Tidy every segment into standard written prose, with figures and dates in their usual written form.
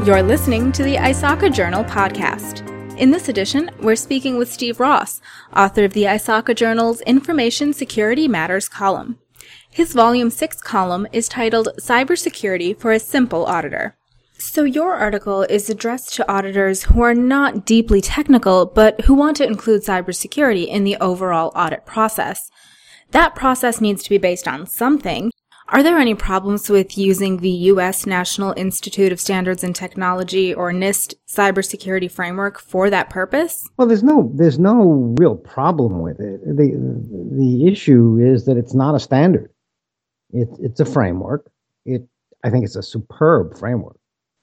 You're listening to the ISACA Journal podcast. In this edition, we're speaking with Steve Ross, author of the ISACA Journal's Information Security Matters column. His Volume 6 column is titled Cybersecurity for a Simple Auditor. So your article is addressed to auditors who are not deeply technical, but who want to include cybersecurity in the overall audit process. That process needs to be based on something. Are there any problems with using the U.S. National Institute of Standards and Technology, or NIST, cybersecurity framework for that purpose? Well, there's no real problem with it. The issue is that it's not a standard. It's a framework. I think it's a superb framework.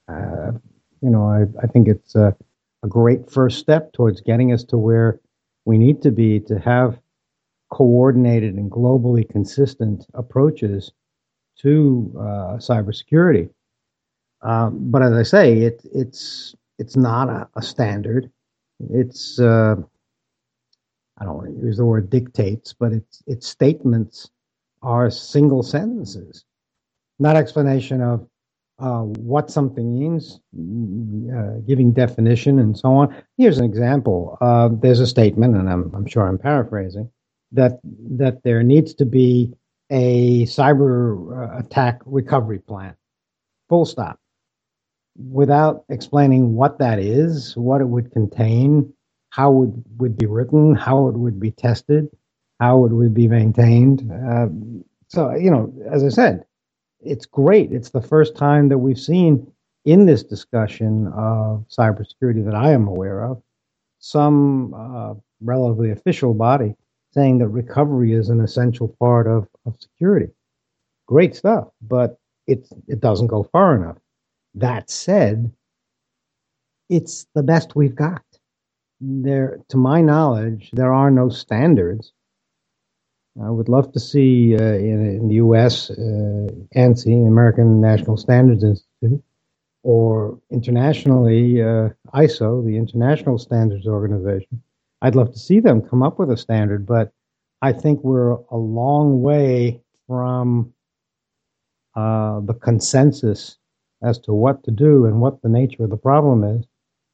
I think it's a great first step towards getting us to where we need to be to have coordinated and globally consistent approaches to cybersecurity. But as I say, it's not a standard. It's I don't want to use the word dictates, but its statements are single sentences, not explanation of what something means, giving definition and so on. Here's an example. There's a statement, and I'm sure I'm paraphrasing, that there needs to be a cyber attack recovery plan, full stop, without explaining what that is, what it would contain, how it would be written, how it would be tested, how it would be maintained. So, as I said, it's great. It's the first time that we've seen in this discussion of cybersecurity that I am aware of, some relatively official body saying that recovery is an essential part of security. Great stuff, but it doesn't go far enough. That said, it's the best we've got. To my knowledge, there are no standards. I would love to see in the U.S. ANSI, American National Standards Institute, or internationally ISO, the International Standards Organization. I'd love to see them come up with a standard, but I think we're a long way from the consensus as to what to do and what the nature of the problem is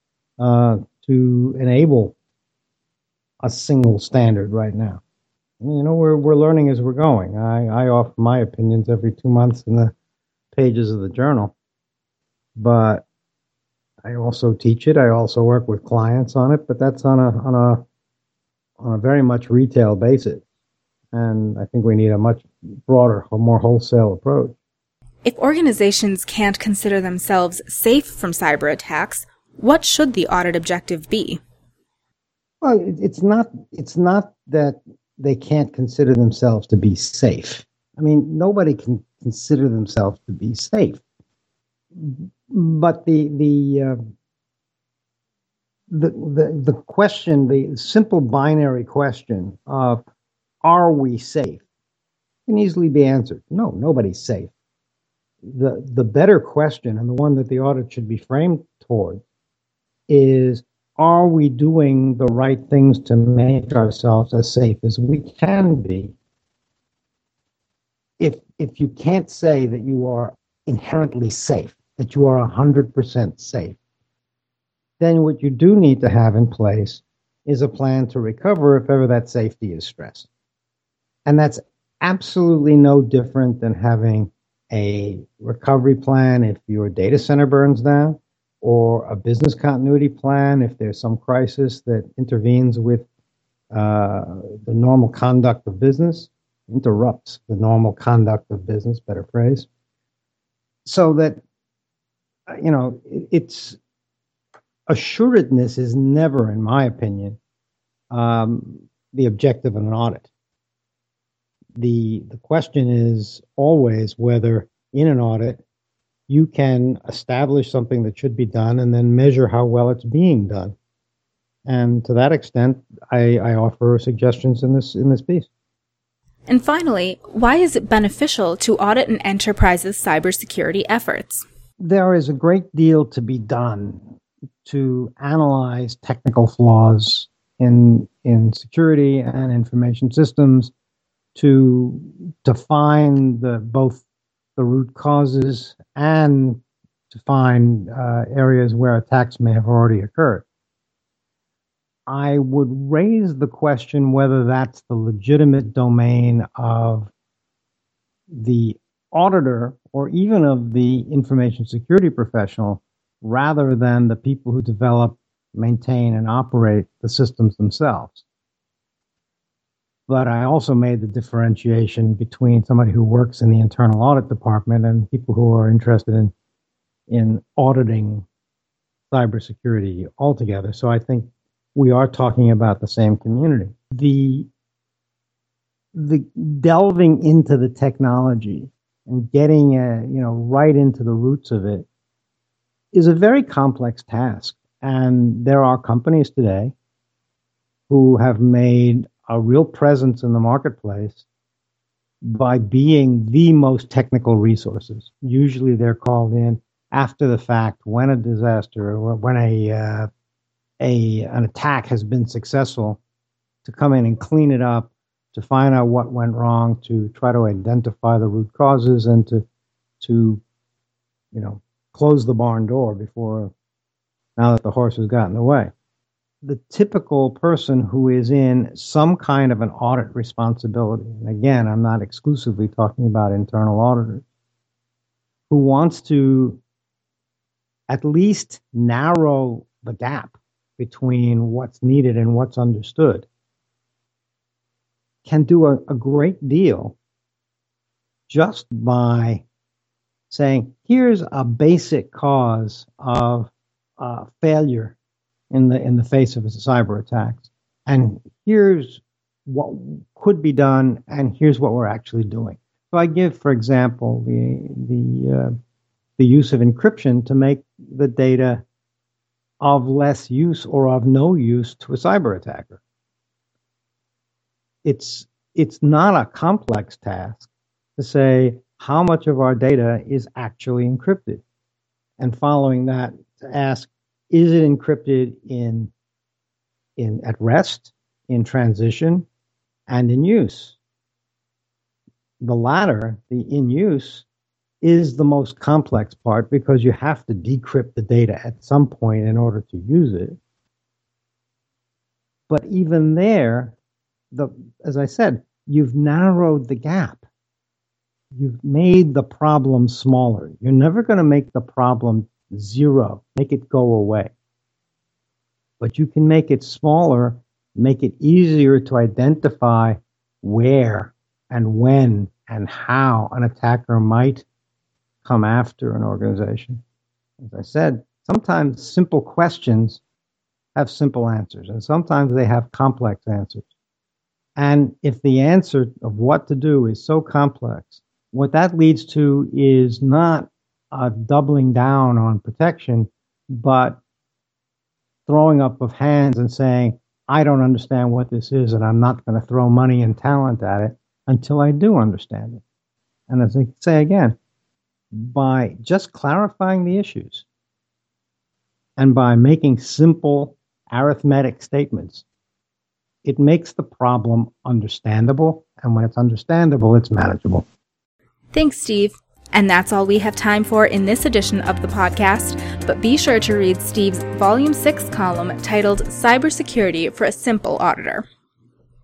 to enable a single standard right now. We're learning as we're going. I offer my opinions every 2 months in the pages of the journal, but I also teach it. I also work with clients on it, but that's on a very much retail basis. And I think we need a much broader, more wholesale approach. If organizations can't consider themselves safe from cyber attacks, what should the audit objective be? Well, it's not that they can't consider themselves to be safe. I mean, nobody can consider themselves to be safe. But the question, the simple binary question of are we safe, can easily be answered. No, nobody's safe. The better question, and the one that the audit should be framed toward, is are we doing the right things to make ourselves as safe as we can be? If you can't say that you are inherently safe, that you are 100% safe, then what you do need to have in place is a plan to recover if ever that safety is stressed. And that's absolutely no different than having a recovery plan if your data center burns down, or a business continuity plan if there's some crisis that intervenes with the normal conduct of business, interrupts the normal conduct of business, better phrase. So that, it's assuredness is never, in my opinion, the objective of an audit. The question is always whether in an audit you can establish something that should be done and then measure how well it's being done. And to that extent, I offer suggestions in this piece. And finally, why is it beneficial to audit an enterprise's cybersecurity efforts? There is a great deal to be done to analyze technical flaws in security and information systems, to find both the root causes and to find areas where attacks may have already occurred. I would raise the question whether that's the legitimate domain of the auditor or even of the information security professional rather than the people who develop, maintain, and operate the systems themselves. But I also made the differentiation between somebody who works in the internal audit department and people who are interested in auditing cybersecurity altogether. So I think we are talking about the same community. The delving into the technology and getting right into the roots of it is a very complex task. And there are companies today who have made a real presence in the marketplace by being the most technical resources. Usually they're called in after the fact when a disaster or when an attack has been successful to come in and clean it up, to find out what went wrong, to try to identify the root causes, and to close the barn door now that the horse has gotten away. The typical person who is in some kind of an audit responsibility, and again, I'm not exclusively talking about internal auditors, who wants to at least narrow the gap between what's needed and what's understood, can do a great deal just by saying, here's a basic cause of failure in the face of a cyber attacks, and here's what could be done, and here's what we're actually doing. So I give, for example, the use of encryption to make the data of less use or of no use to a cyber attacker. It's not a complex task to say how much of our data is actually encrypted, and following that to ask, is it encrypted in at rest, in transition, and in use? The latter, the in use, is the most complex part because you have to decrypt the data at some point in order to use it. But even there, as I said, you've narrowed the gap. You've made the problem smaller. You're never going to make the problem zero, make it go away. But you can make it smaller, make it easier to identify where and when and how an attacker might come after an organization. As I said, sometimes simple questions have simple answers, and sometimes they have complex answers. And if the answer of what to do is so complex, what that leads to is not a doubling down on protection, but throwing up of hands and saying, I don't understand what this is, and I'm not going to throw money and talent at it until I do understand it. And as I say again, by just clarifying the issues and by making simple arithmetic statements, it makes the problem understandable. And when it's understandable, it's manageable. Thanks, Steve. And that's all we have time for in this edition of the podcast, but be sure to read Steve's Volume 6 column titled Cybersecurity for a Simple Auditor.